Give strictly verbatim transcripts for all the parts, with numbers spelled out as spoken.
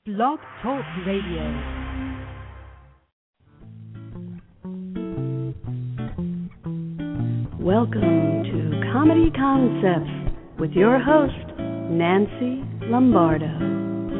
Blog Talk Radio. Welcome to Comedy Concepts with your host, Nancy Lombardo.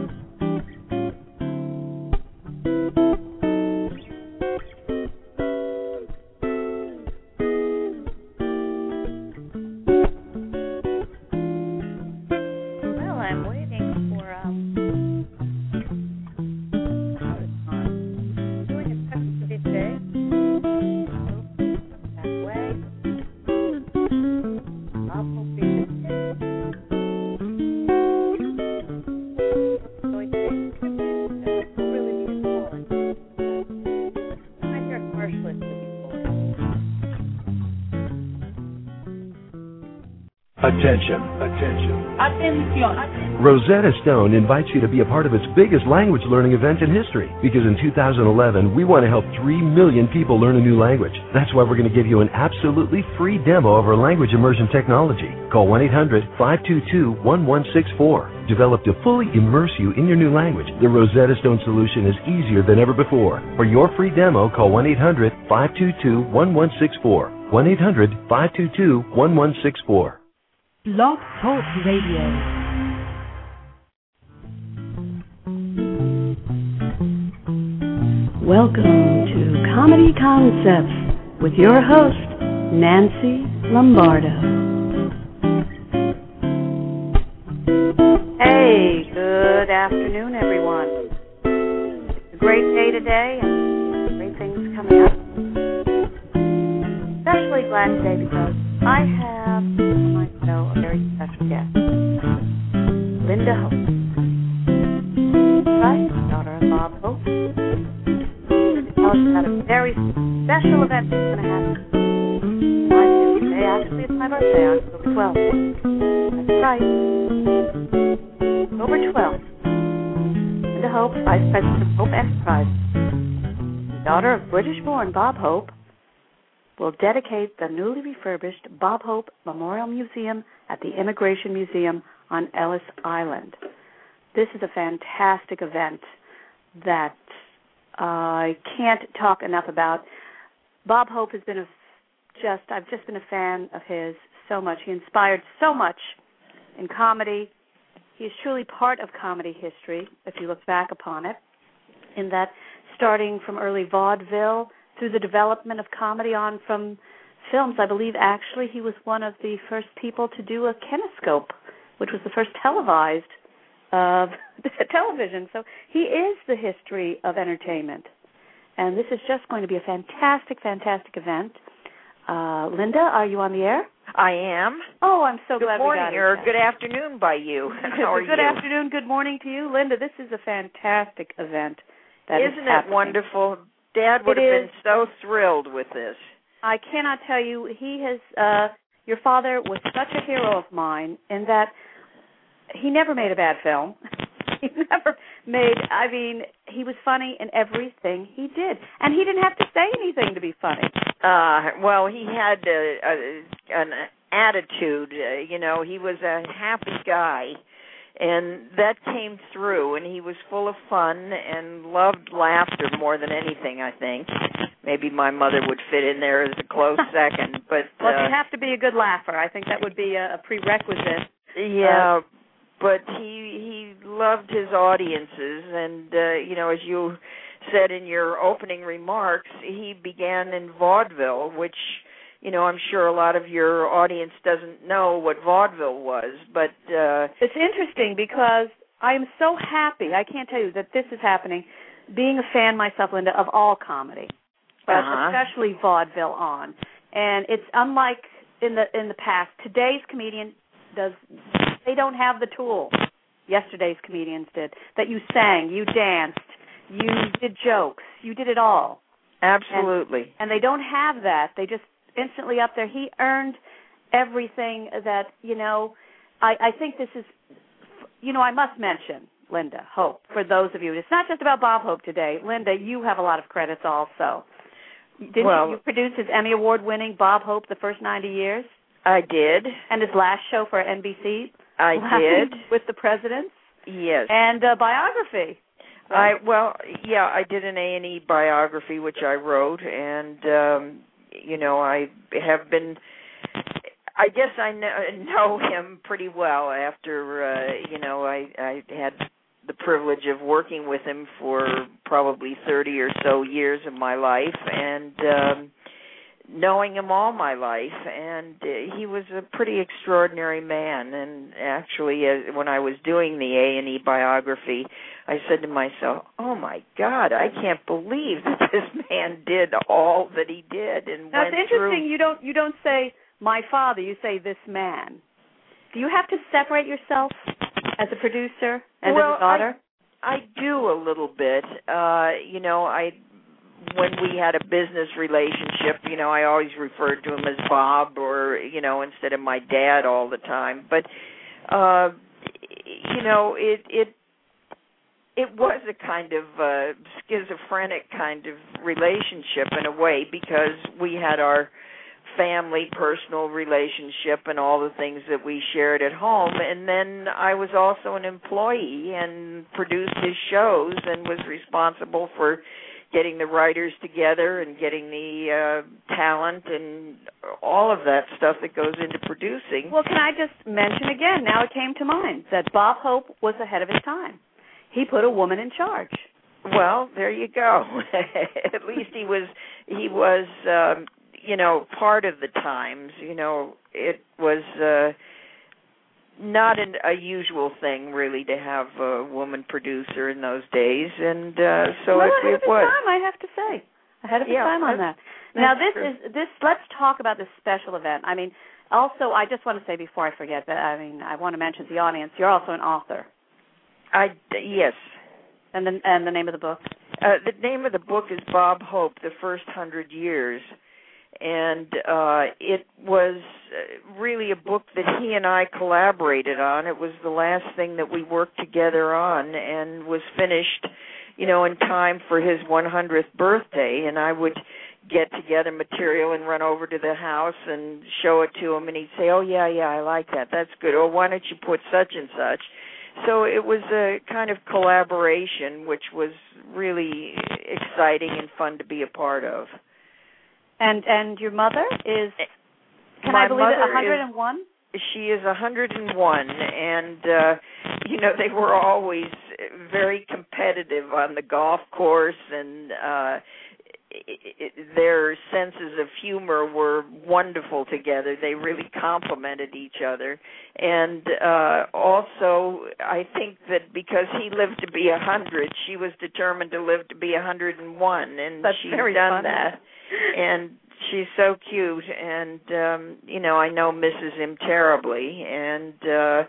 Attention, attention. Attention. Rosetta Stone invites you to be a part of its biggest language learning event in history. Because in two thousand eleven, we want to help three million people learn a new language. That's why we're going to give you an absolutely free demo of our language immersion technology. Call one eight hundred five two two one one six four. Developed to fully immerse you in your new language, the Rosetta Stone solution is easier than ever before. For your free demo, call one eight hundred five two two one one six four. one eight hundred five two two one one six four. Blog Talk Radio. Welcome to Comedy Concepts with your host, Nancy Lombardo. Hey, good afternoon, everyone. It's a great day today and great things coming up. Especially glad today because I have on my show a very special guest, Linda Hope. Right, daughter of Bob Hope. To tell us about a very special event that's going to happen my today. Actually, it's my birthday on October twelfth. That's right. October twelfth. Linda Hope, Vice President of Hope Enterprises, daughter of British-born Bob Hope, will dedicate the newly refurbished Bob Hope Memorial Museum at the Immigration Museum on Ellis Island. This is a fantastic event that I can't talk enough about. Bob Hope has been a just, I've just been a fan of his so much. He inspired so much in comedy. He is truly part of comedy history, if you look back upon it, in that starting from early vaudeville through the development of comedy on from films. I believe actually he was one of the first people to do a kinescope, which was the first televised uh, television. So he is the history of entertainment. And this is just going to be a fantastic, fantastic event. Uh, Linda, are you on the air? I am. Oh, I'm so good glad morning, we got it. or good afternoon by you. How are good you? afternoon, good morning to you. Linda, this is a fantastic event. That Isn't is it happening. wonderful? Dad would it have is. been so thrilled with this. I cannot tell you, he has, uh, your father was such a hero of mine in that he never made a bad film. He never made, I mean, he was funny in everything he did. And he didn't have to say anything to be funny. Uh, well, he had a, a, an attitude, uh, you know, he was a happy guy. And that came through, and he was full of fun and loved laughter more than anything, I think. Maybe my mother would fit in there as a close second. But well, uh, you have to be a good laugher. I think that would be a, a prerequisite. Yeah, uh, but he he loved his audiences, and, uh, you know, as you said in your opening remarks, he began in vaudeville, which, you know, I'm sure a lot of your audience doesn't know what vaudeville was, but... Uh, it's interesting because I am so happy, I can't tell you that this is happening, being a fan myself, Linda, of all comedy, but uh-huh. especially vaudeville on. And it's unlike in the in the past. Today's comedian does, they don't have the tools yesterday's comedians did, that you sang, you danced, you did jokes, you did it all. Absolutely. And, and they don't have that. They just instantly up there. He earned everything that, you know, I, I think this is, you know, I must mention Linda Hope for those of you. It's not just about Bob Hope today. Linda, you have a lot of credits also. Didn't well, you, you produce his Emmy Award-winning Bob Hope the first ninety years? I did. And his last show for N B C? I did. With the Presidents? Yes. And uh, biography. I well, yeah, I did an A and E biography which I wrote, and um, you know, I have been. I guess I know him pretty well after uh, you know I I had the privilege of working with him for probably thirty or so years of my life, and um, knowing him all my life, and uh, he was a pretty extraordinary man. And actually, uh, when I was doing the A and E biography, I said to myself, "Oh my God, I can't believe that this man did all that he did." And now, went it's interesting. Through... You don't you don't say my father. You say this man. Do you have to separate yourself as a producer and well, as a daughter? I, I do a little bit. Uh, you know, I. When we had a business relationship, you know, I always referred to him as Bob, or, you know, instead of my dad all the time. But, uh, you know, it it it was a kind of uh, schizophrenic kind of relationship in a way, because we had our family, personal relationship and all the things that we shared at home. And then I was also an employee and produced his shows and was responsible for getting the writers together and getting the uh, talent and all of that stuff that goes into producing. Well, can I just mention again, now it came to mind, that Bob Hope was ahead of his time. He put a woman in charge. Well, there you go. At least he was, he was, um, you know, part of the times. You know, it was uh, not an, a usual thing, really, to have a woman producer in those days, and uh, so well, it, ahead it of was. his time, I have to say, ahead of his yeah, time on that. Now, this true. is this. Let's talk about this special event. I mean, also, I just want to say before I forget that, I mean, I want to mention to the audience, you're also an author. I yes. And the and the name of the book? Uh, the name of the book is Bob Hope: The First Hundred Years. And uh, it was really a book that he and I collaborated on. It was the last thing that we worked together on, and was finished, you know, in time for his one hundredth birthday. And I would get together material and run over to the house and show it to him, and he'd say, "Oh, yeah, yeah, I like that. That's good. Or why don't you put such and such?" So it was a kind of collaboration, which was really exciting and fun to be a part of. And and your mother is, can My I believe it, mother one hundred and one? Is, she is one hundred and one, and, uh, you know, they were always very competitive on the golf course, and uh, it, it, their senses of humor were wonderful together. They really complemented each other. And uh, also, I think that because he lived to be one hundred, she was determined to live to be one hundred and one, and That's she's very done funny. that. And she's so cute, and, um, you know, I know misses him terribly, and uh,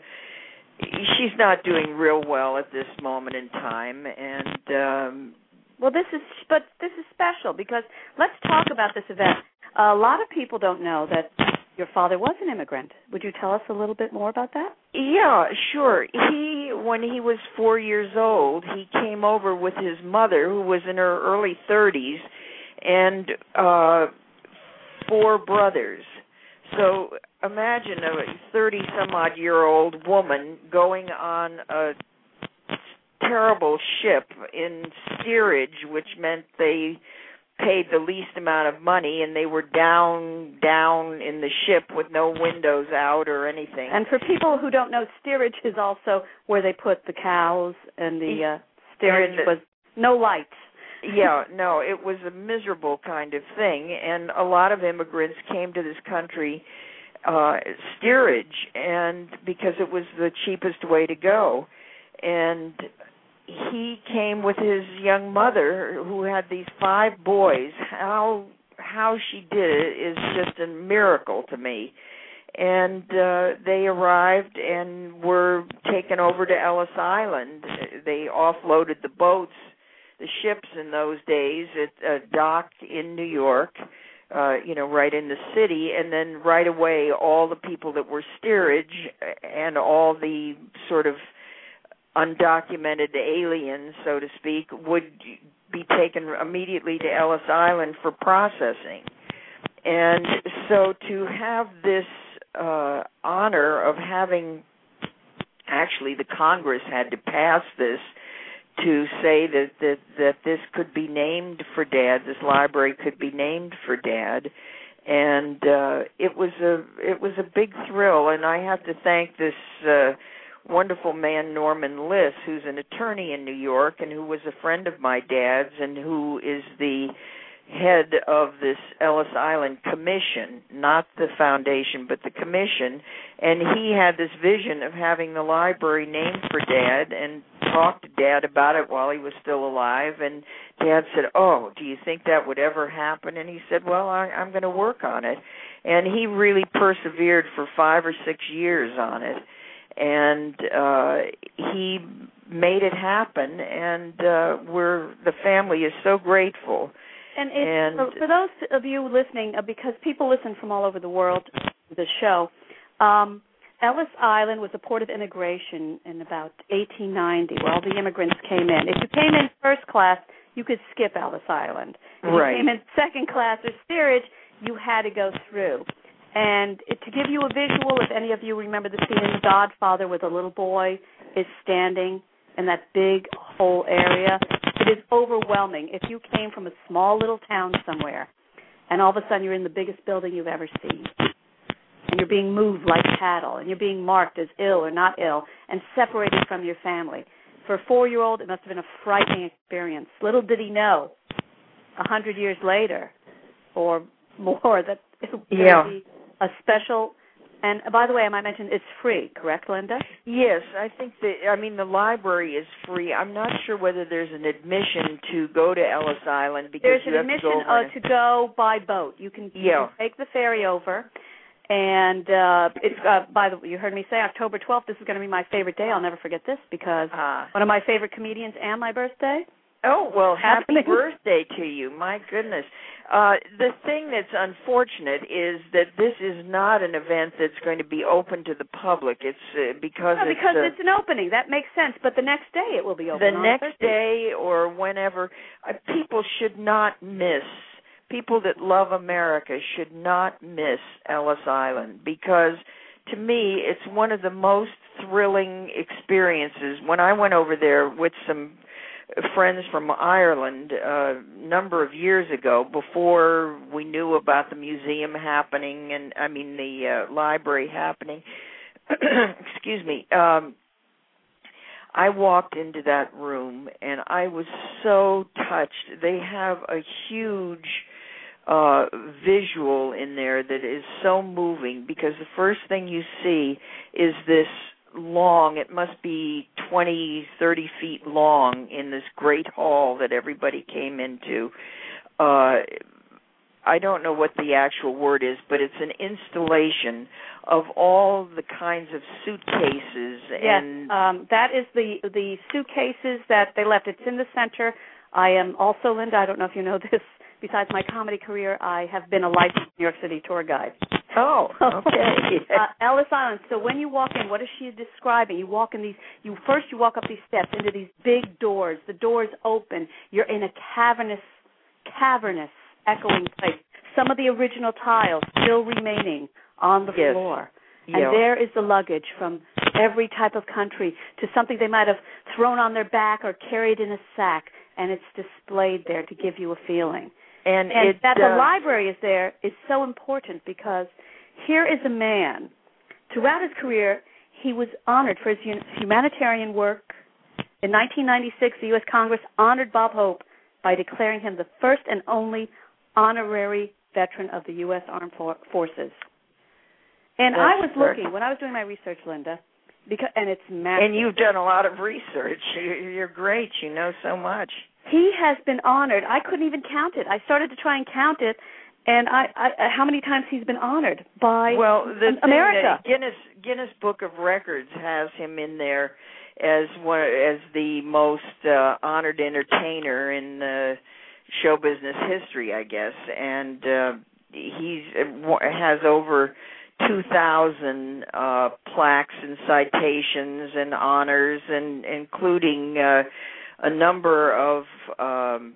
she's not doing real well at this moment in time, and... Um, well, this is, but this is special, because let's talk about this event. A lot of people don't know that your father was an immigrant. Would you tell us a little bit more about that? Yeah, sure. He, when he was four years old, he came over with his mother, who was in her early thirties, and uh, four brothers. So imagine a thirty-some-odd-year-old woman going on a terrible ship in steerage, which meant they paid the least amount of money, and they were down, down in the ship with no windows out or anything. And for people who don't know, steerage is also where they put the cows, and the uh, steerage and the, was no lights. Yeah, no, it was a miserable kind of thing, and a lot of immigrants came to this country uh, steerage, and because it was the cheapest way to go. And he came with his young mother, who had these five boys. How how she did it is just a miracle to me. And uh, they arrived and were taken over to Ellis Island. They offloaded the boats, the ships in those days, at a dock in New York, uh, you know, right in the city, and then right away all the people that were steerage and all the sort of undocumented aliens, so to speak, would be taken immediately to Ellis Island for processing. And so to have this uh, honor of having, actually the Congress had to pass this to say that, that that this could be named for Dad. This library could be named for Dad, and uh, it was a it was a big thrill. And I have to thank this uh, wonderful man, Norman Liss, who's an attorney in New York and who was a friend of my dad's, and who is the head of this Ellis Island Commission, not the foundation, but the commission. And he had this vision of having the library named for Dad, and talked to Dad about it while he was still alive. And Dad said, oh, do you think that would ever happen? And he said, well, I, I'm going to work on it. And he really persevered for five or six years on it. And uh, he made it happen, and uh, we're the family is so grateful. And, and for, for those of you listening, uh, because people listen from all over the world to the show, um, Ellis Island was a port of immigration in about eighteen ninety, where all the immigrants came in. If you came in first class, you could skip Ellis Island. If right. you came in second class or steerage, you had to go through. And it, to give you a visual, if any of you remember the scene in The Godfather where the little boy is standing in that big whole area, it is overwhelming. If you came from a small little town somewhere and all of a sudden you're in the biggest building you've ever seen, and you're being moved like cattle, and you're being marked as ill or not ill, and separated from your family. For a four-year-old, it must have been a frightening experience. Little did he know, a hundred years later or more, that it would yeah. be a special. And by the way, I might mention it's free, correct, Linda? Yes, I think that, I mean, the library is free. I'm not sure whether there's an admission to go to Ellis Island, because there's you an have admission to go, over uh, to go by boat. You can, yeah. you can take the ferry over. And uh, it's uh, by the way, you heard me say October twelfth. This is going to be my favorite day. I'll never forget this, because uh, one of my favorite comedians and my birthday. Oh, well, happy Happening. birthday to you. My goodness. Uh, the thing that's unfortunate is that this is not an event that's going to be open to the public. It's uh, because no, it's because uh, it's an opening. That makes sense. But the next day it will be open. The on next Thursday. day or whenever. Uh, people should not miss. People that love America should not miss Ellis Island, because to me it's one of the most thrilling experiences. When I went over there with some friends from Ireland a number of years ago, before we knew about the museum happening, and I mean the uh, library happening, excuse me, um, I walked into that room and I was so touched. They have a huge uh, visual in there that is so moving, because the first thing you see is this long, it must be twenty, thirty feet long, in this great hall that everybody came into. Uh, I don't know what the actual word is, but it's an installation of all the kinds of suitcases. Yes, and um, that is the the suitcases that they left. It's in the center. I am also, Linda, I don't know if you know this, besides my comedy career, I have been a licensed New York City tour guide. Oh, okay. uh, Ellis Island. So when you walk in, what is she describing? You walk in these, you first you walk up these steps into these big doors. The doors open. You're in a cavernous, cavernous, echoing place. Some of the original tiles still remaining on the yes. floor. Yeah. And there is the luggage from every type of country to something they might have thrown on their back or carried in a sack, and it's displayed there to give you a feeling. And, and it, that uh, the library is there is so important, because here is a man, throughout his career, he was honored for his humanitarian work. In nineteen ninety-six, the U S Congress honored Bob Hope by declaring him the first and only honorary veteran of the U S Armed Forces. And That's I was correct. looking, when I was doing my research, Linda, because, and it's massive. And you've done a lot of research. You're, you're great. You know so much. He has been honored. I couldn't even count it. I started to try and count it, and I, I how many times he's been honored by well, the America. Thing Guinness Guinness Book of Records has him in there as one as the most uh, honored entertainer in uh, show business history, I guess, and uh, he's has over two thousand uh, plaques and citations and honors, and including uh, a number of um,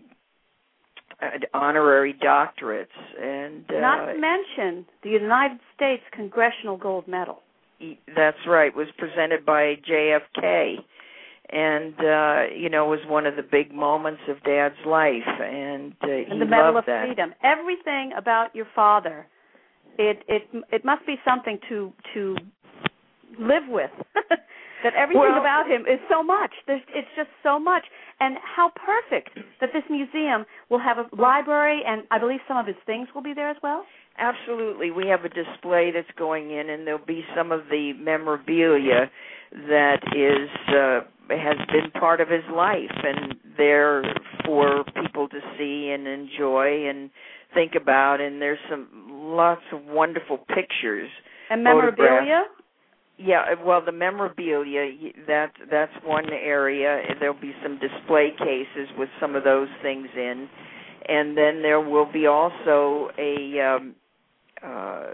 honorary doctorates. And uh, not to mention the United States Congressional Gold Medal. That's right. Was presented by J F K. and uh, you know, was one of the big moments of Dad's life, and uh, he and the Medal of loved that. Freedom. Everything about your father, it it it must be something to to live with. That everything well, about him is so much. There's, it's just so much. And how perfect that this museum will have a library, and I believe some of his things will be there as well? Absolutely. We have a display that's going in, and there'll be some of the memorabilia that is uh, has been part of his life, and there for people to see and enjoy and think about. And there's some lots of wonderful pictures. And memorabilia? Yeah, well, the memorabilia, that, that's one area. There'll be some display cases with some of those things in. And then there will be also a um, uh,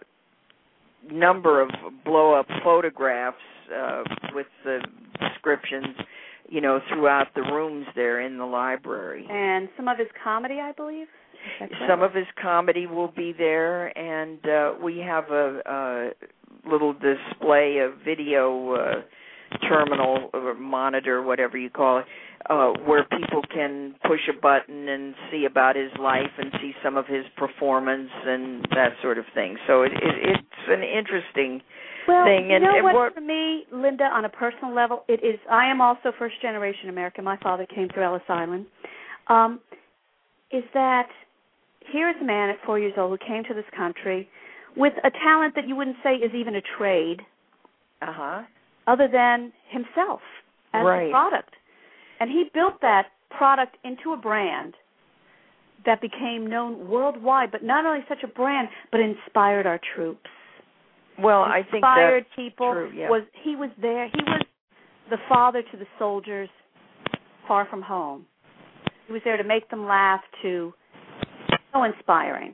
number of blow-up photographs uh, with the descriptions, you know, throughout the rooms there in the library. And some of his comedy, I believe? Some of his comedy will be there, and uh, we have a... a little display of video uh, terminal or monitor, whatever you call it, uh, where people can push a button and see about his life and see some of his performance and that sort of thing. So it, it, it's an interesting well, thing. You and, know and what, what, for me, Linda, on a personal level, it is. I am also first-generation American. My father came through Ellis Island. Um, is that here is a man at four years old who came to this country with a talent that you wouldn't say is even a trade, uh-huh. other than himself as right. a product. And he built that product into a brand that became known worldwide, but not only such a brand, but inspired our troops. Well, I think inspired that's people. True, yeah. Was he was there. He was the father to the soldiers far from home. He was there to make them laugh, to so inspiring.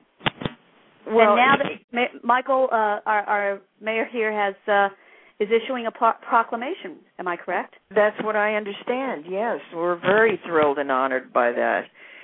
Well, and now that Ma- Michael, uh, our, our mayor here, has uh, is issuing a pro- proclamation. Am I correct? That's what I understand. Yes, we're very thrilled and honored by that.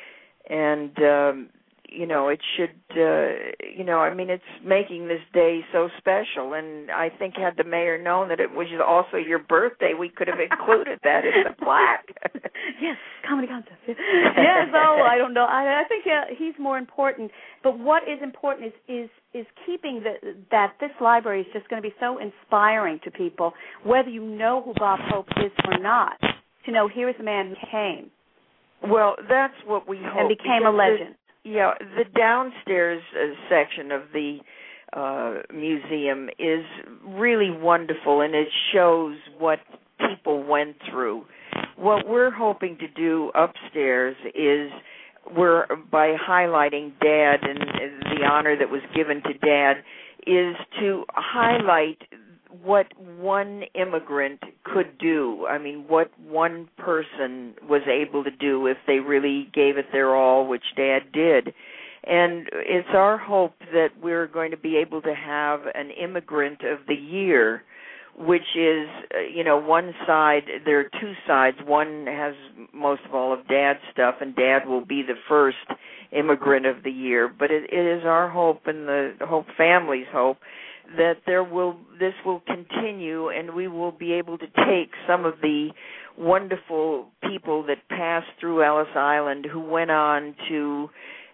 And um, you know, it should. Uh, you know, I mean, it's making this day so special. And I think had the mayor known that it was also your birthday, we could have included that in the plaque. Yes, comedy concept. Yes, oh, I don't know. I, I think uh, he's more important. But what is important is is is keeping the, that this library is just going to be so inspiring to people, whether you know who Bob Hope is or not, to know here is a man who came. Well, that's what we hope. And became a legend. The, yeah, the downstairs uh, section of the uh, museum is really wonderful, and it shows what people went through. What we're hoping to do upstairs is we're by highlighting Dad and the honor that was given to Dad is to highlight what one immigrant could do. I mean, what one person was able to do if they really gave it their all, which Dad did. And it's our hope that we're going to be able to have an immigrant of the year, which is, uh, you know, one side, there are two sides. One has most of all of Dad's stuff, and Dad will be the first immigrant of the year. But it, it is our hope and the Hope family's hope that there will this will continue, and we will be able to take some of the wonderful people that passed through Ellis Island who went on to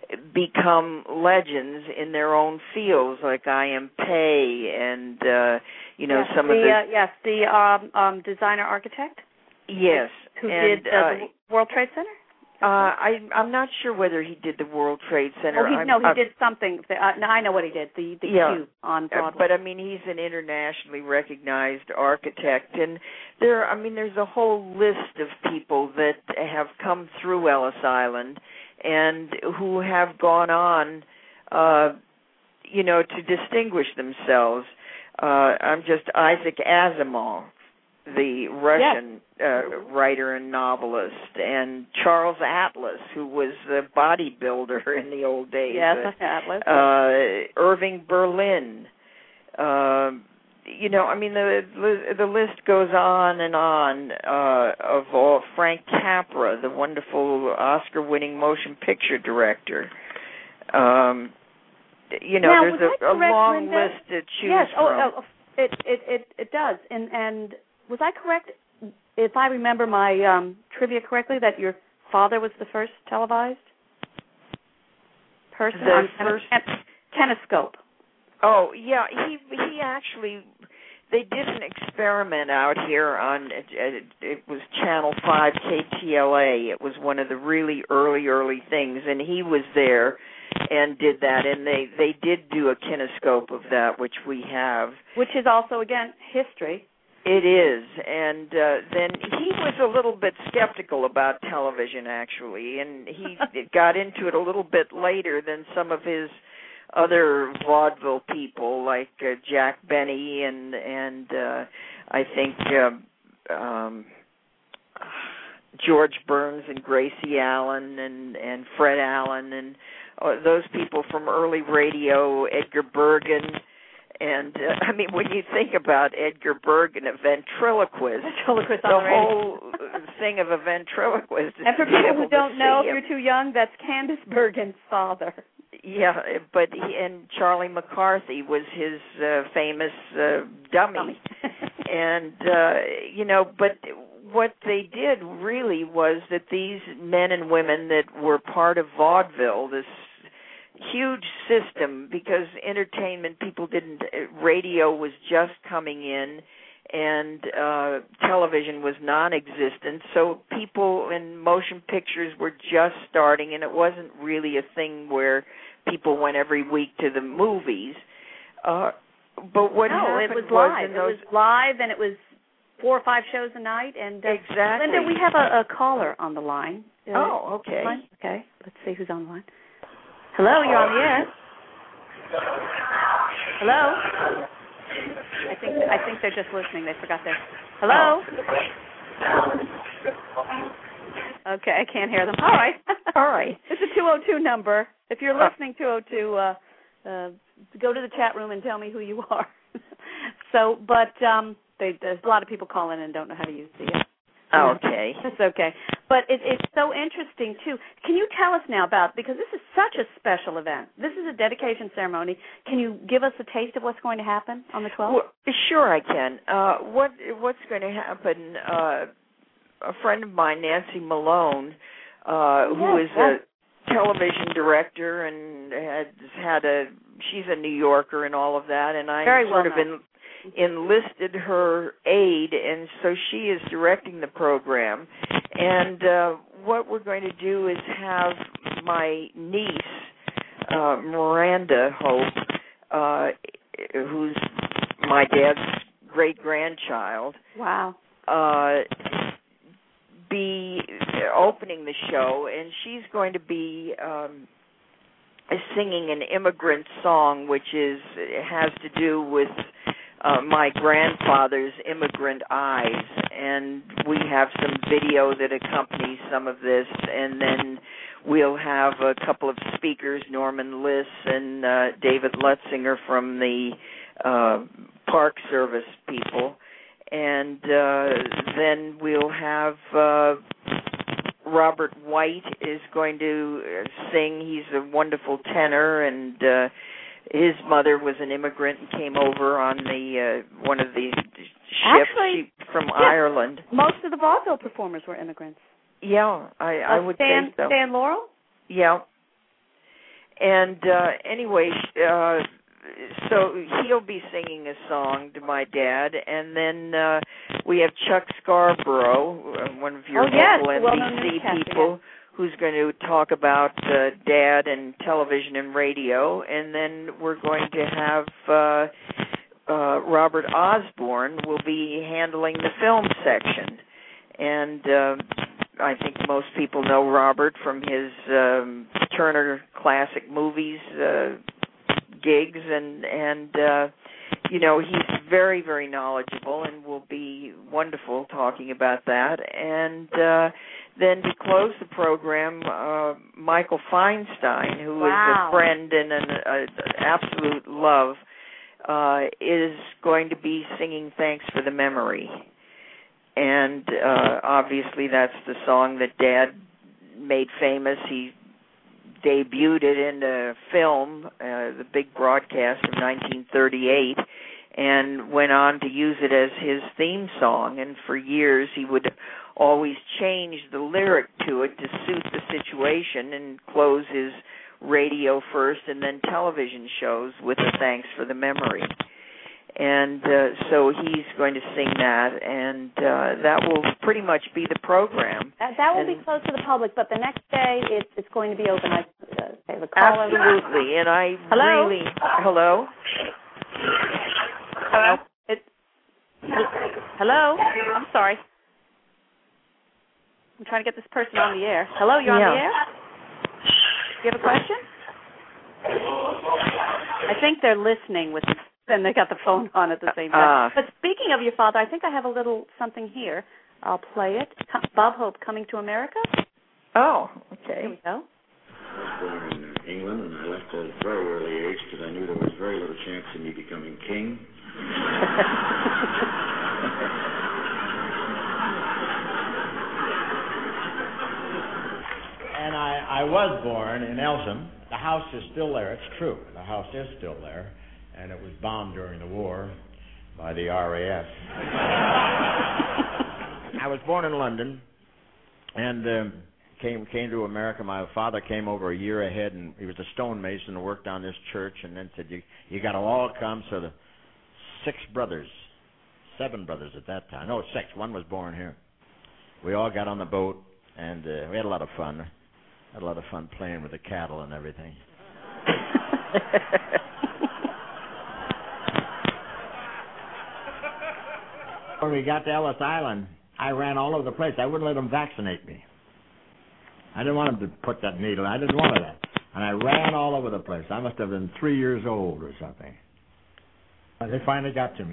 become legends in their own fields, like I M Pei and uh, you know yes, some the, of the uh, yes the um, um, designer architect. Yes, who and, did uh, uh, the World Trade Center. Uh, I, I'm not sure whether he did the World Trade Center. Oh, he, I'm, no, he I'm, did something. Uh, no, I know what he did. The the yeah, Cube on Broadway. Uh, but I mean, he's an internationally recognized architect, and there. I mean, there's a whole list of people that have come through Ellis Island and who have gone on, uh, you know, to distinguish themselves. Uh, I'm just Isaac Asimov, the Russian yes. uh, writer and novelist, and Charles Atlas, who was a bodybuilder in the old days. Yes, uh, Atlas. Uh, Irving Berlin. Uh, you know, I mean, the the list goes on and on uh, of all. Frank Capra, the wonderful Oscar-winning motion picture director. Um, you know, now, there's a, correct, a long Linda? list to choose yes. from. Oh, oh, it, it it it does. And and was I correct? if I remember my um, trivia correctly, that your father was the first televised person the on first Kinescope. Oh yeah, he he actually. They did an experiment out here on, it, it was Channel five K T L A. It was one of the really early, early things, and he was there and did that, and they, they did do a kinescope of that, which we have. Which is also, again, history. It is, and uh, then he was a little bit skeptical about television, actually, and he got into it a little bit later than some of his other vaudeville people like uh, Jack Benny and and uh, I think uh, um, George Burns and Gracie Allen and, and Fred Allen and uh, those people from early radio, Edgar Bergen. And, uh, I mean, when you think about Edgar Bergen, a ventriloquist, ventriloquist the whole thing of a ventriloquist. And for people who don't know, if you're too young, that's Candice Bergen's father. Yeah, but he, and Charlie McCarthy was his uh, famous uh, dummy. dummy. And, uh, you know, but what they did really was that these men and women that were part of vaudeville, this huge system, because entertainment, people didn't, radio was just coming in, and uh, television was non-existent, so people in motion pictures were just starting, and it wasn't really a thing where people went every week to the movies. Uh, but what no, happened it was, was live. in those... It was live, and it was four or five shows a night. And uh, exactly. Linda, we have a, a caller on the line. Uh, oh, okay. Line? Okay, let's see who's on the line. Hello, you're on the air. Hello? I think I think they're just listening. They forgot their... Hello? Oh. Okay, I can't hear them. All right. All right. It's a two oh two number. If you're listening, two oh two, uh, uh, go to the chat room and tell me who you are. So, but um, they, there's a lot of people calling and don't know how to use the... Uh, Okay. That's okay. But it, it's so interesting, too. Can you tell us now about, because this is such a special event. This is a dedication ceremony. Can you give us a taste of what's going to happen on the twelfth? Well, sure I can. Uh, what What's going to happen, uh, a friend of mine, Nancy Malone, uh, who yes, is yes. a television director and has had a, she's a New Yorker and all of that, and I Very sort well of in, enlisted her aid, and so she is directing the program. And uh, what we're going to do is have my niece, uh, Miranda Hope, uh, who's my dad's great-grandchild, wow, uh, be opening the show, and she's going to be um, singing an immigrant song, which is has to do with Uh, my grandfather's immigrant eyes, and we have some video that accompanies some of this, and then we'll have a couple of speakers, Norman Liss and uh, David Lutzinger from the uh, Park Service people, and uh, then we'll have uh, Robert White is going to sing. He's a wonderful tenor, and uh, his mother was an immigrant and came over on the uh, one of the ships Actually, she, from yeah, Ireland. Most of the vaudeville performers were immigrants. Yeah, I, uh, I would Stan, say so. Stan Laurel? Yeah. And uh, anyway, uh, so he'll be singing a song to my dad, and then uh, we have Chuck Scarborough, one of your oh, yes, local N B C people, yes. who's going to talk about uh, Dad and television and radio, and then we're going to have uh, uh, Robert Osborne will be handling the film section. And uh, I think most people know Robert from his um, Turner Classic Movies uh, gigs, and, and uh, you know, he's very, very knowledgeable and will be wonderful talking about that. And uh, then to close the program, uh, Michael Feinstein, who wow. is a friend and an a, absolute love, uh, is going to be singing Thanks for the Memory. And uh, obviously that's the song that Dad made famous. He debuted it in a film, uh, the big broadcast of nineteen thirty-eight, and went on to use it as his theme song. And for years he would always change the lyric to it to suit the situation and close his radio first and then television shows with a thanks for the memory. And uh, so he's going to sing that, and uh, that will pretty much be the program. That, that will and be closed to the public, but the next day it's, it's going to be open. I, uh, say the caller. Absolutely, and I hello? really... Hello? Hello? It, hello? I'm sorry. I'm trying to get this person on the air. Hello, you're yeah. on the air? Do you have a question? I think they're listening with... And they got the phone on at the same time. Uh, but speaking of your father, I think I have a little something here. I'll play it. Bob Hope, Coming to America. Oh, okay. Here we go. I was born in England, and I left at a very early age because I knew there was very little chance of me becoming king. And I, I was born in Elsham. The house is still there. It's true. The house is still there. And it was bombed during the war by the R A F. I was born in London and um, came came to America. My father came over a year ahead, and he was a stonemason and worked on this church, and then said, you, you got to all come. So the six brothers, seven brothers at that time, no, six, one was born here. We all got on the boat, and uh, we had a lot of fun. Had a lot of fun playing with the cattle and everything. When we got to Ellis Island, I ran all over the place. I wouldn't let them vaccinate me. I didn't want them to put that needle. I didn't want that. And I ran all over the place. I must have been three years old or something. And they finally got to me.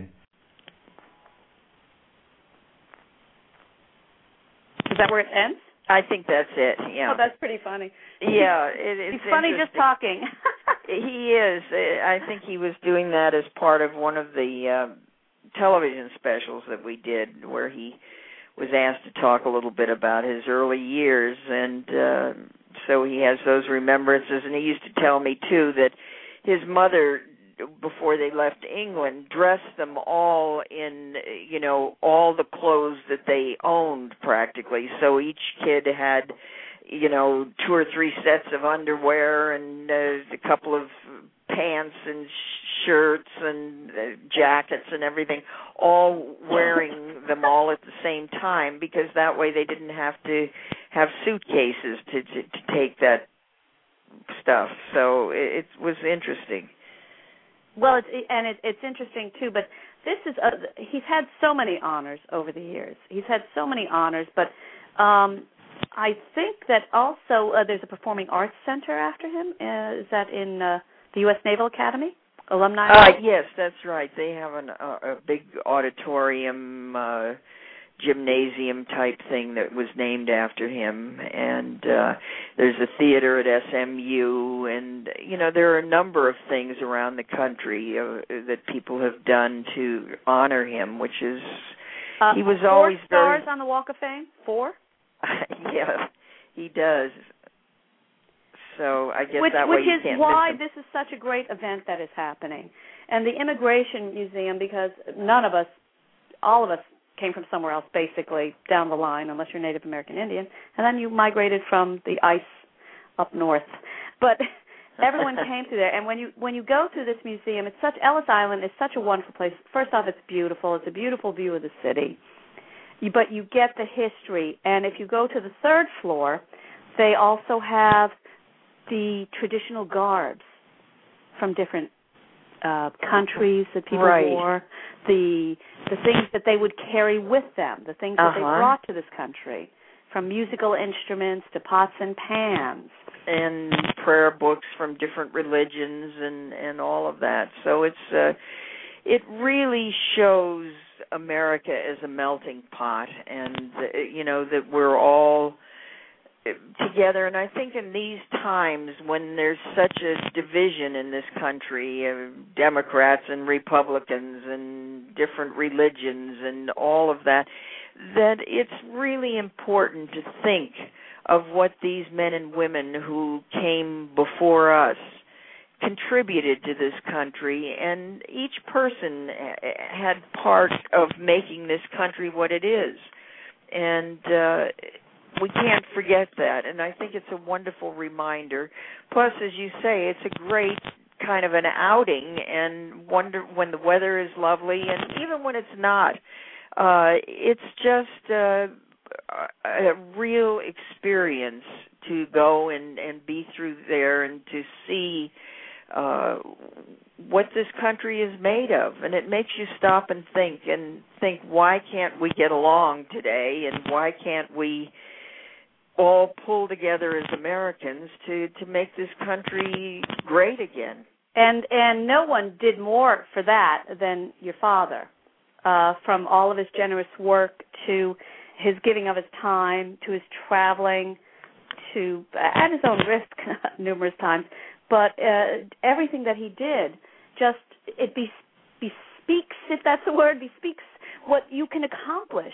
Is that where it ends? I think that's it, yeah. Oh, that's pretty funny. Yeah. It, it's He's funny just talking. He is. I think he was doing that as part of one of the... Uh, television specials that we did where he was asked to talk a little bit about his early years, and uh, so he has those remembrances. And he used to tell me, too, that his mother, before they left England, dressed them all in, you know, all the clothes that they owned practically. So each kid had, you know, two or three sets of underwear and uh, a couple of pants and shirts and uh, jackets and everything, all wearing them all at the same time, because that way they didn't have to have suitcases to to, to take that stuff. So it, it was interesting. Well, it's, and it, it's interesting too. But this is a, he's had so many honors over the years. He's had so many honors, but um, I think that also uh, there's a performing arts center after him. Uh, is that in uh, the U S Naval Academy? Alumni? Uh, yes, that's right. They have an, uh, a big auditorium, uh, gymnasium type thing that was named after him, and uh, there's a theater at S M U, and you know there are a number of things around the country uh, that people have done to honor him, which is uh, he was four always stars very, on the Walk of Fame. Four? Yeah, he does. So I guess which, that way which you is can't why miss him. this is such a great event that is happening. And the Immigration Museum, because none of us, all of us came from somewhere else basically down the line, unless you're Native American Indian, and then you migrated from the ice up north. But everyone came through there. And when you when you go to this museum, it's such Ellis Island is such a wonderful place. First off, it's beautiful. It's a beautiful view of the city. You, but you get the history. And if you go to the third floor, they also have the traditional garbs from different uh, countries that people right. wore, the the things that they would carry with them, the things uh-huh. that they brought to this country, from musical instruments to pots and pans. And prayer books from different religions and, and all of that. So it's uh, it really shows America as a melting pot, and uh, you know that we're all together. And I think in these times when there's such a division in this country, uh, Democrats and Republicans and different religions and all of that, that it's really important to think of what these men and women who came before us contributed to this country, and each person had part of making this country what it is. And uh, we can't forget that, and I think it's a wonderful reminder. Plus, as you say, it's a great kind of an outing, and wonder when the weather is lovely, and even when it's not, uh, it's just uh, a real experience to go and, and be through there and to see uh, what this country is made of. And it makes you stop and think, and think, why can't we get along today, and why can't we all pull together as Americans to, to make this country great again? And and no one did more for that than your father, uh, from all of his generous work to his giving of his time, to his traveling, to at his own risk numerous times. But uh, everything that he did, just it be, bespeaks, if that's the word, bespeaks what you can accomplish.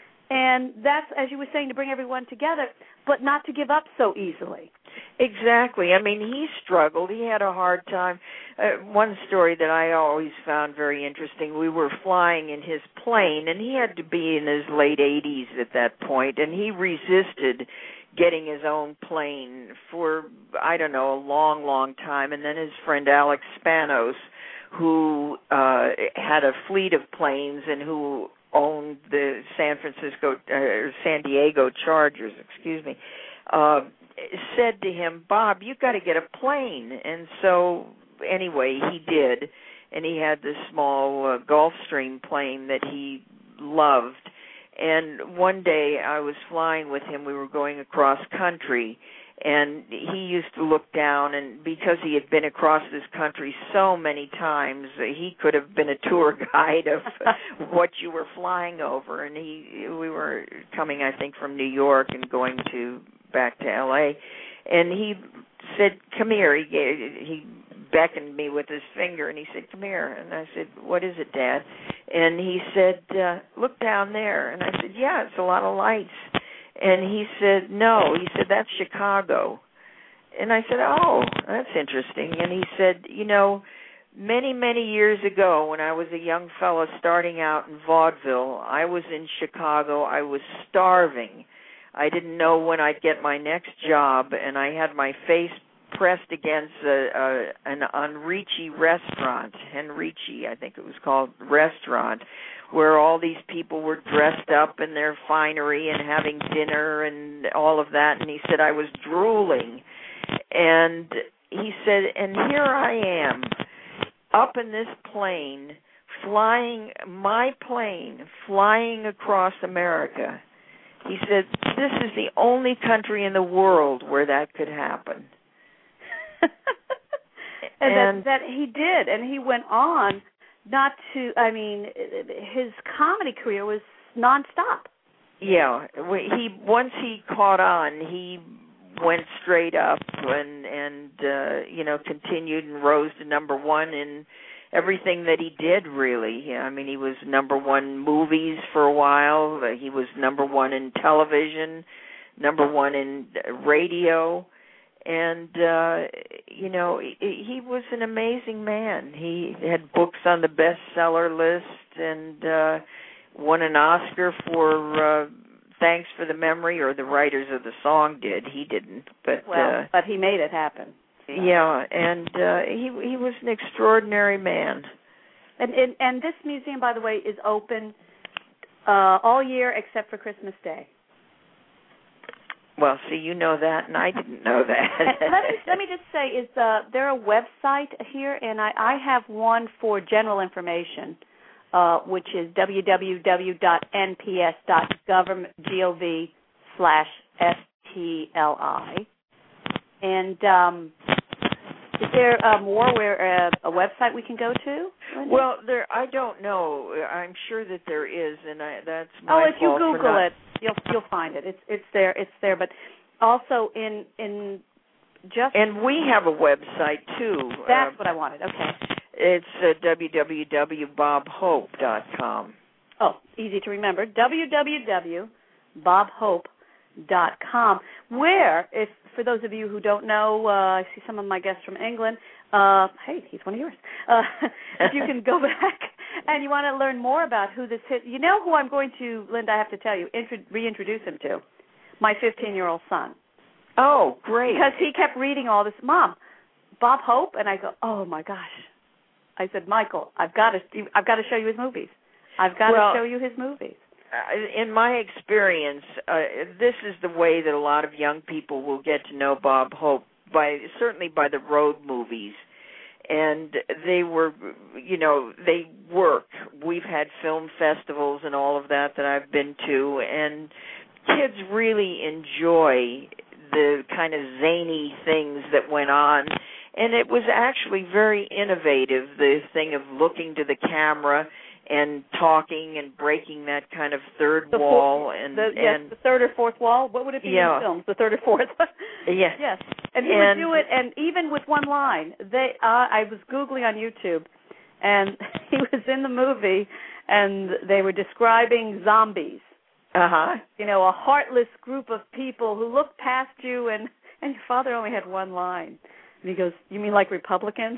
And that's, as you were saying, to bring everyone together, but not to give up so easily. Exactly. I mean, he struggled. He had a hard time. Uh, one story that I always found very interesting, we were flying in his plane, and he had to be in his late eighties at that point, and he resisted getting his own plane for, I don't know, a long, long time. And then his friend Alex Spanos, who uh, had a fleet of planes and who owned the San Francisco, uh, San Diego Chargers, excuse me, uh, said to him, Bob, you've got to get a plane. And so, anyway, he did, and he had this small uh, Gulfstream plane that he loved. And one day I was flying with him. We were going across country, and he used to look down, and because he had been across this country so many times, he could have been a tour guide of what you were flying over. And he, we were coming, I think, from New York and going to back to L A, and he said, come here. He, he beckoned me with his finger, and he said, come here. And I said, what is it, Dad? And he said, uh, look down there. And I said, yeah, it's a lot of lights. And he said, no. He said, that's Chicago. And I said, oh, that's interesting. And he said, you know, many, many years ago when I was a young fellow starting out in vaudeville, I was in Chicago. I was starving. I didn't know when I'd get my next job, and I had my face pressed against a, a, an Henrici restaurant, Henrici, I think it was called, restaurant, where all these people were dressed up in their finery and having dinner and all of that. And he said, I was drooling. And he said, and here I am, up in this plane, flying, my plane, flying across America. He said, this is the only country in the world where that could happen. and and that, that he did, and he went on not to, I mean, his comedy career was nonstop. Yeah, he once he caught on, he went straight up and, and uh, you know, continued and rose to number one in everything that he did, really. I mean, he was number one movies for a while. He was number one in television, number one in radio. And, uh, you know, he, he was an amazing man. He had books on the bestseller list and uh, won an Oscar for uh, Thanks for the Memory, or the writers of the song did. He didn't. But, well, uh, but he made it happen. Yeah, and uh, he he was an extraordinary man. And, and and this museum, by the way, is open uh, all year except for Christmas Day. Well, see, you know that, and I didn't know that. let me let me just say, is uh, there a website here? And I, I have one for general information, uh, which is w w w dot n p s dot gov slash s t l i. And um, is there uh, more where uh, a website we can go to? Well, there. I don't know. I'm sure that there is, and I, that's my oh, if you fault for Google not... it, you'll you'll find it. It's it's there. It's there. But also in in just and we have a website too. That's uh, what I wanted. Okay. It's uh, w w w dot bob hope dot com. Oh, easy to remember. w w w dot bob hope dot com, where, if for those of you who don't know, uh, I see some of my guests from England. Uh, hey, he's one of yours. Uh, if you can go back and you want to learn more about who this hit, you know who I'm going to, Linda, I have to tell you, intro- reintroduce him to, my fifteen-year-old son. Oh, great. Because he kept reading all this, Mom, Bob Hope, and I go, oh my gosh. I said, Michael, I've got to, I've got to show you his movies. I've got well, to show you his movies. Uh, in my experience, uh, this is the way that a lot of young people will get to know Bob Hope, by certainly by the road movies. And they were, you know, they work. We've had film festivals and all of that that I've been to, and kids really enjoy the kind of zany things that went on. And it was actually very innovative, the thing of looking to the camera and talking and breaking that kind of third the wall. Fourth, and, the, yes, and the third or fourth wall. What would it be yeah. in films? The third or fourth? Yes. Yes. And he and, would do it, and even with one line. They, uh, I was Googling on YouTube, and he was in the movie, and they were describing zombies. Uh-huh. You know, a heartless group of people who look past you, and, and your father only had one line. And he goes, you mean like Republicans?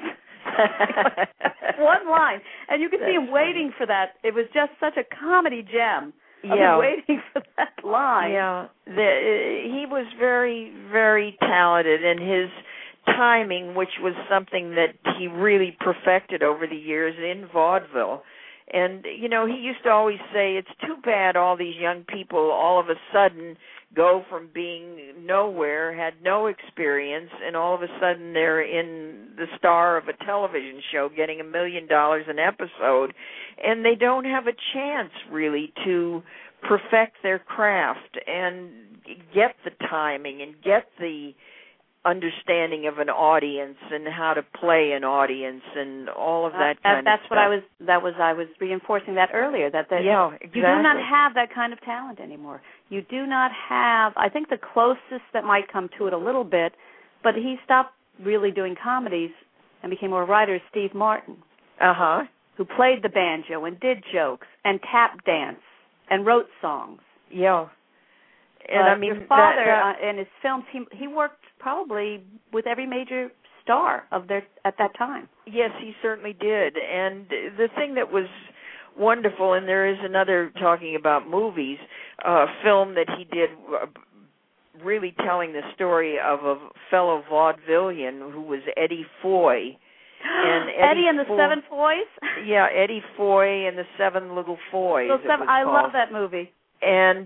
One line. And you could see him waiting for that. It was just such a comedy gem of yeah. him waiting for that line. Yeah. The, uh, he was very, very talented, and his timing, which was something that he really perfected over the years in vaudeville. And, you know, he used to always say, it's too bad all these young people all of a sudden go from being nowhere, had no experience, and all of a sudden they're in the star of a television show getting a million dollars an episode, and they don't have a chance, really, to perfect their craft and get the timing and get the understanding of an audience and how to play an audience and all of that uh, kind that's of stuff. That's what I was. That was I was reinforcing that earlier. That, that yeah, exactly. You do not have that kind of talent anymore. You do not have. I think the closest that might come to it a little bit, but he stopped really doing comedies and became more a writer. Steve Martin, uh huh, who played the banjo and did jokes and tap dance and wrote songs. Yeah. And uh, I mean, your father that, that, uh, in his films, he he worked probably with every major star of their at that time. Yes, he certainly did. And the thing that was wonderful, and there is another, talking about movies, uh, film that he did, uh, really telling the story of a fellow vaudevillian who was Eddie Foy. And Eddie, Eddie and the Foy, Seven Foys? Yeah, Eddie Foy and the Seven Little Foys. So seven, I called. love that movie. And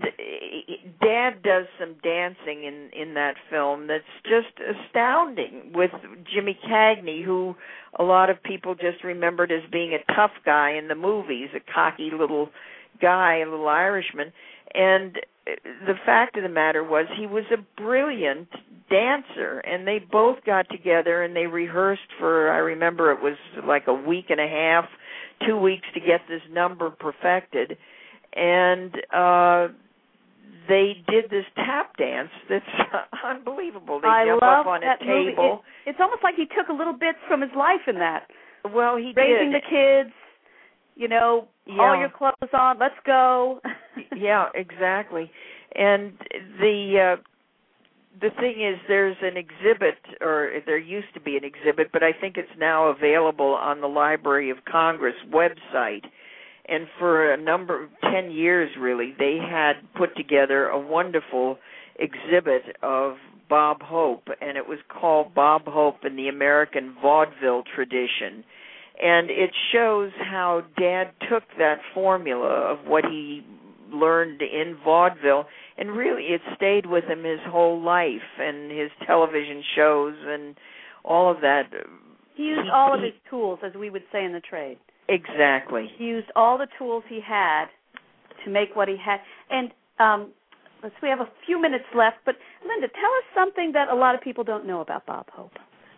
Dad does some dancing in, in that film that's just astounding with Jimmy Cagney, who a lot of people just remembered as being a tough guy in the movies, a cocky little guy, a little Irishman. And the fact of the matter was he was a brilliant dancer, and they both got together and they rehearsed for, I remember it was like a week and a half, two weeks to get this number perfected. And uh, they did this tap dance that's unbelievable. They I jump love up on that a table. Movie. It, it's almost like he took a little bits from his life in that. Well, he Raising did. the kids, you know, yeah. all your clothes on, let's go. Yeah, exactly. And the uh, the thing is, there's an exhibit, or there used to be an exhibit, but I think it's now available on the Library of Congress website. And for a number, ten years really, they had put together a wonderful exhibit of Bob Hope, and it was called Bob Hope and the American Vaudeville Tradition. And it shows how Dad took that formula of what he learned in vaudeville, and really it stayed with him his whole life, and his television shows and all of that. He used he, all of he, his tools, as we would say in the trade. Exactly. He used all the tools he had to make what he had. And um, let's we have a few minutes left, but Linda, tell us something that a lot of people don't know about Bob Hope.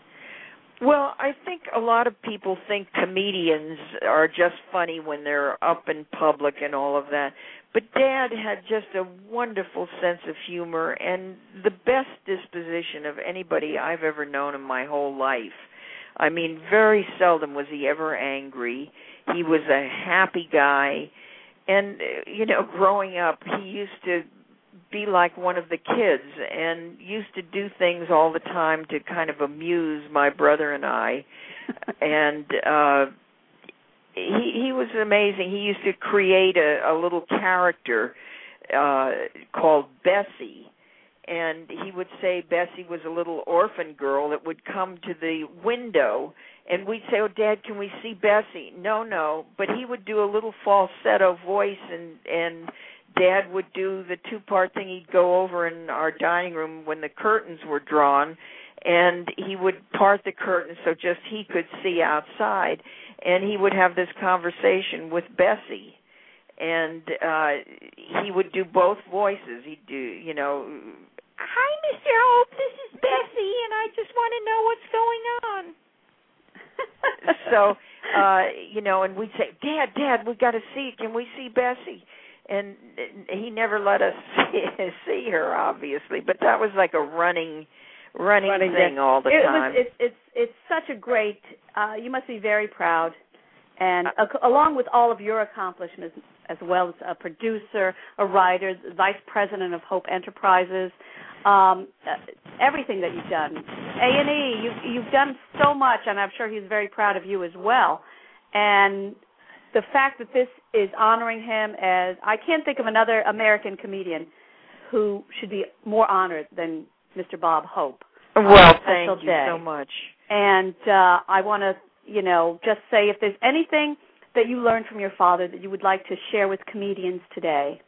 Well, I think a lot of people think comedians are just funny when they're up in public and all of that. But Dad had just a wonderful sense of humor and the best disposition of anybody I've ever known in my whole life. I mean, very seldom was he ever angry. He was a happy guy. And, you know, growing up, he used to be like one of the kids and used to do things all the time to kind of amuse my brother and I. And uh, he he was amazing. He used to create a, a little character uh, called Bessie. And he would say Bessie was a little orphan girl that would come to the window, and we'd say, "Oh, Dad, can we see Bessie?" No, no. But he would do a little falsetto voice, and and Dad would do the two-part thing. He'd go over in our dining room when the curtains were drawn, and he would part the curtains so just he could see outside, and he would have this conversation with Bessie. And uh, he would do both voices. He'd do, you know, "Hi, Mister Hope, this is Bessie, and I just want to know what's going on." So, uh, you know, and we'd say, "Dad, Dad, we got to see. Can we see Bessie?" And he never let us see, see her, obviously. But that was like a running, running, running thing day. all the it time. Was, it's it's it's such a great. Uh, you must be very proud. And uh, along with all of your accomplishments, as well as a producer, a writer, vice president of Hope Enterprises, um, everything that you've done, A and E, you've, you've done so much, and I'm sure he's very proud of you as well. And the fact that this is honoring him as, I can't think of another American comedian who should be more honored than Mister Bob Hope. Well, thank you day. so much. And uh, I want to, you know, just say if there's anything that you learned from your father that you would like to share with comedians today.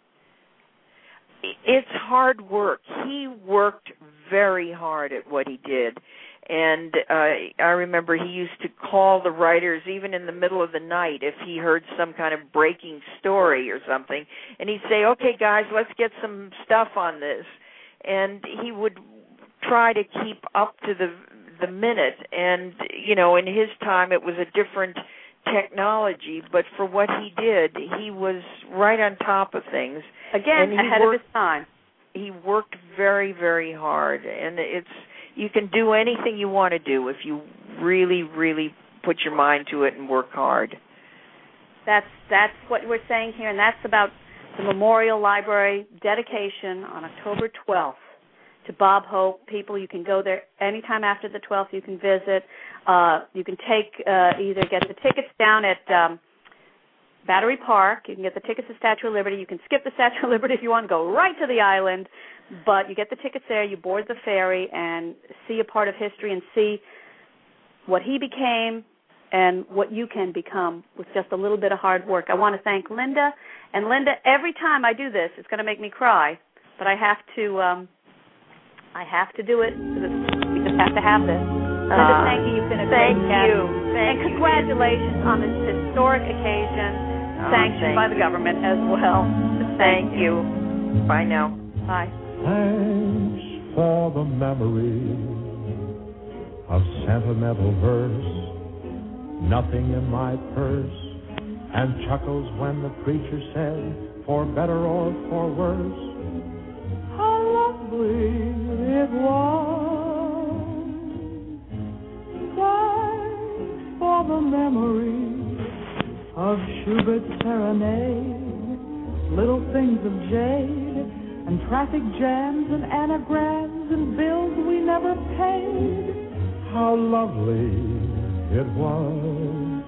It's hard work. He worked very hard at what he did. And uh, I remember he used to call the writers even in the middle of the night if he heard some kind of breaking story or something. And he'd say, "Okay, guys, let's get some stuff on this." And he would try to keep up to the the minute. And, you know, in his time it was a different technology, but for what he did, he was right on top of things. Again, ahead worked, of his time. He worked very, very hard. And it's you can do anything you want to do if you really, really put your mind to it and work hard. That's that's what we're saying here, and that's about the Memorial Library dedication on October twelfth to Bob Hope. People, you can go there anytime after the twelfth. You can visit. Uh, you can take uh, either get the tickets down at um, Battery Park. You can get the tickets to Statue of Liberty. You can skip the Statue of Liberty if you want, go right to the island. But you get the tickets there. You board the ferry and see a part of history and see what he became and what you can become with just a little bit of hard work. I want to thank Linda. And Linda, every time I do this, it's going to make me cry, but I have to. Um, I have to do it because we just have to have this. Linda, uh, thank you. You've been a great guest. Thank you. Thank and congratulations you. on this historic occasion, oh, sanctioned by the government as well. Thank, thank you. you. Bye now. Bye. Thanks for the memory of sentimental verse, nothing in my purse, and chuckles when the preacher said, for better or for worse. How lovely it was. Thanks for the memory of Schubert's serenade, little things of jade, and traffic jams and anagrams and bills we never paid. How lovely it was.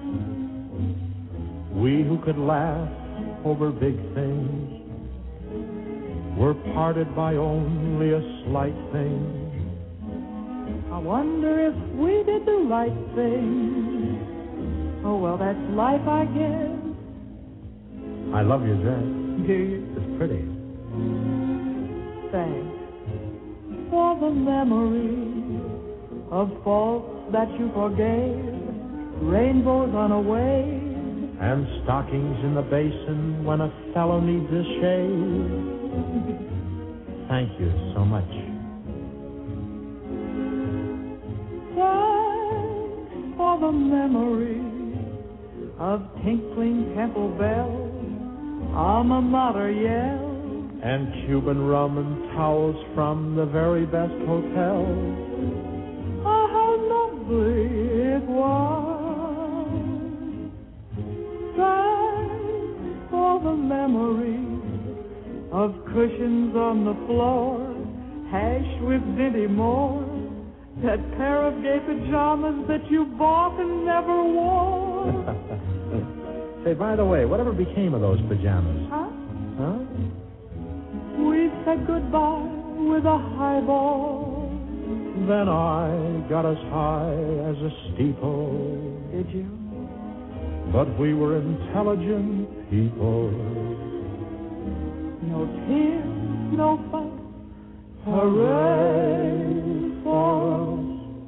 We who could laugh over big things were parted by only a slight thing. I wonder if we did the right thing. Oh, well, that's life, I guess. I love your dress. It's pretty. Thanks for the memory of faults that you forgave, rainbows on a wave, and stockings in the basin when a fellow needs a shave. Thank you so much. Thanks for the memory of tinkling temple bells, alma mater yell, and Cuban rum and towels from the very best hotels. Oh, how lovely it was. Thanks for the memory of cushions on the floor, hash with Dinty Moore, that pair of gay pajamas that you bought and never wore. Say, by the way, whatever became of those pajamas? Huh? Huh? We said goodbye with a highball. Then I got as high as a steeple. Did you? But we were intelligent people. No tears, no fuss. Hooray for us.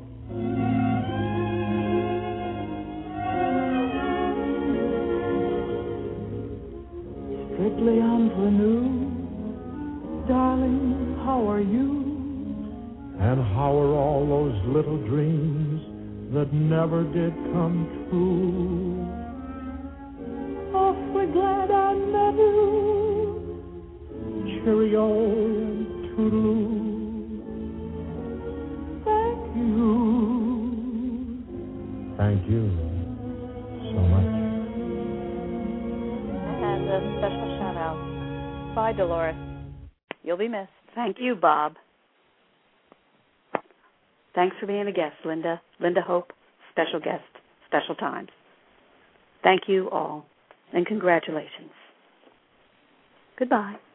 Strictly ingenue. Darling, how are you? And how are all those little dreams that never did come true? Awfully glad I met you. Cheerio and toodaloo. Thank you. Thank you so much. And a special shout out. Bye, Dolores. You'll be missed. Thank you, Bob. Thanks for being a guest, Linda. Linda Hope, special guest, special times. Thank you all, and congratulations. Goodbye.